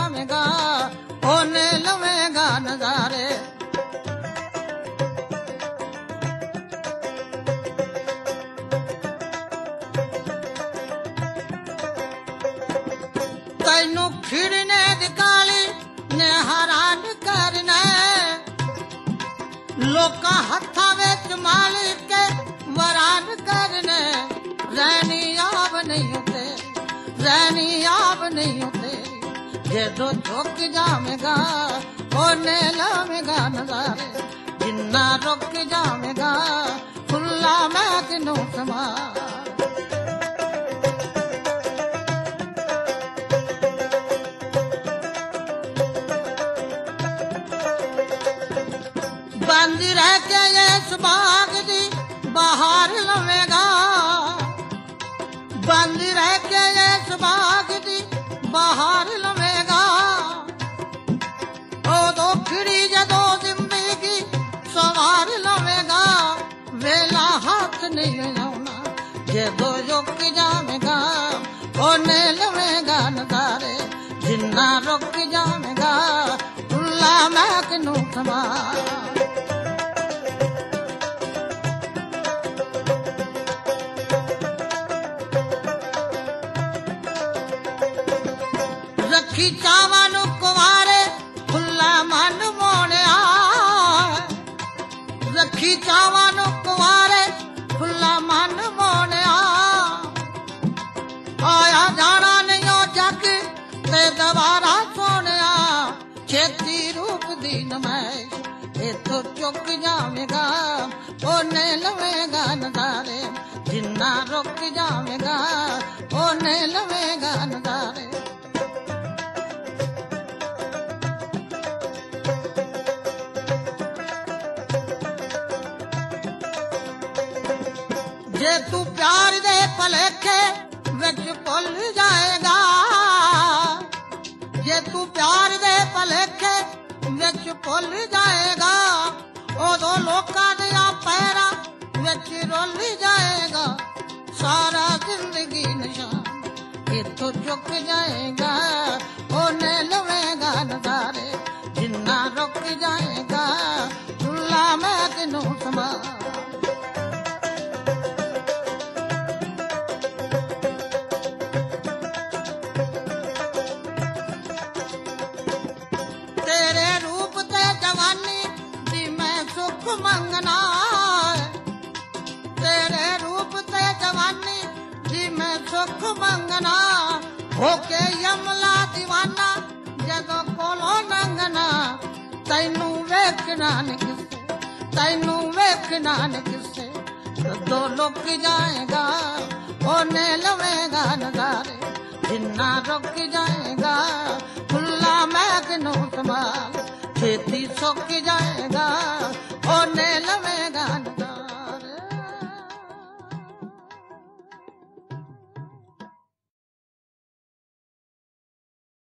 जावेगा होने लवेगा नजारे। तैनू फिरने दिकाली ने हैरान करने लोका हथा विच मालिक के वरान करने। रैनी आब नहीं होते रैनी आब नहीं होते जदों झुक जावेगा होने लवेगा नजारे। जिन्ना रुक जावेगा खुला मैं किनू समा। बंद रह के इस बाग दी बाहर लवेगा बंद रह के इस बाग दी बाहर लवेगा। ओदो खिड़ी जदों जिंदगी सवार लवेगा वेला हाथ नहीं आउना जदों रुक जावेगा होने लवेगा नजारे। जिन्ना रुक जावेगा खुला मैं किनू समा। रखी चावां नू कुवारे खुला मन मोड़िया रखी चावां नू कुवारे खुला मन मोड़िया। आया जाना नहीं जग ते दोबारा सोनिया छेती रूप दी नमैश इथों चुक जावेगा होने लवेगा नजारे। जिन्ना रुक जावेगा होने लवेगा नजारे। जे तू प्यार दे भलेखे विच भुल जाएगा जे तू प्यार दे भलेखे विच भुल जाएगा उदों लोकां दियां पैरां विच रुल जाएगा। सारा जिंदगी निशान इथों चुक जाएगा होने लवेगा नजारे। जिन्ना रुक जाएगा खुला मैं किनू समा। मंगना तेरे रूप ते जवानी जी मैं सुख मंगना होके यमला दीवाना जदों कोलों लंघना। तैनू वेखना नहीं किसे तैनू वेखना नहीं किसे जदों लुक जाएगा होने लवेगा नजारे। जिन्ना रुक जाएगा खुला मैं किनू संभाल छेती सुक जाएगा